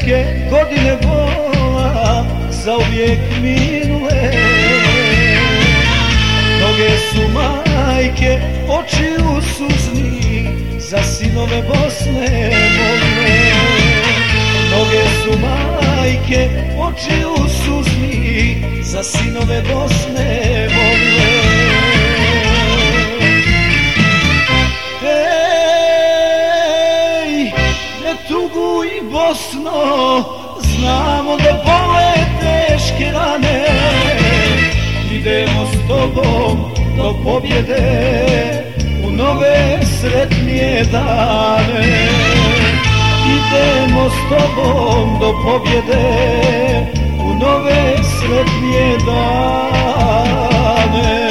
teške godine bola zauvijek minule. Mnoge su majke očiju suzni za sinove Bosne molile. Mnoge su majke očiju suzni za sinove Bosne molile. Tuguj Bosno, znamo da bole teške rane. Idemo s tobom do pobjede u nove sretnije dane. Idemo s tobom do pobjede u nove sretnije dane.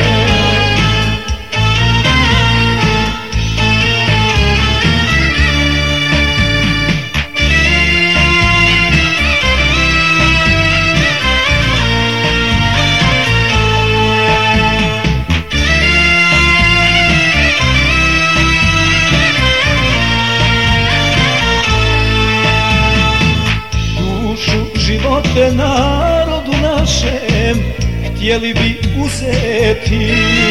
Živote narodu našem htjeli bi uzeti.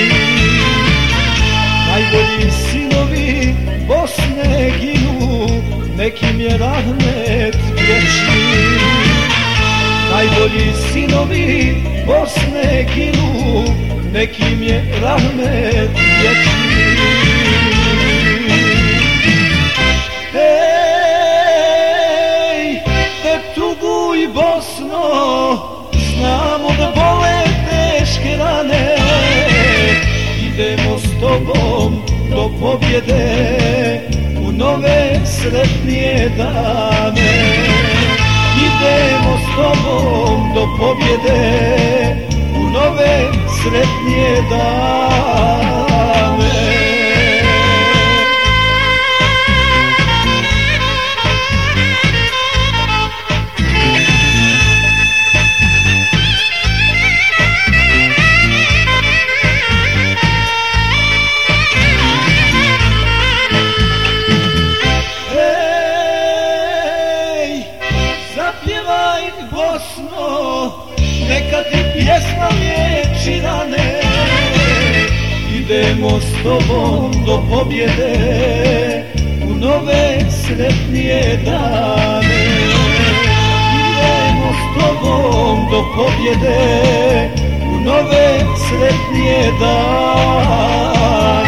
Najbolji sinovi Bosne ginu, nekim je rahmet vječni. Najbolji sinovi Bosne ginu, nekim je rahmet vječni. Bosno, znamo da bole teške rane. Idemo s tobom do pobjede u nove sretnije dane. Idemo s tobom do pobjede u nove sretnije dane. Bosno, neka ti pjesma liječi rane. Idemo s tobom do pobjede u nove sretnije dane. Idemo s tobom do pobjede u nove sretnije dane.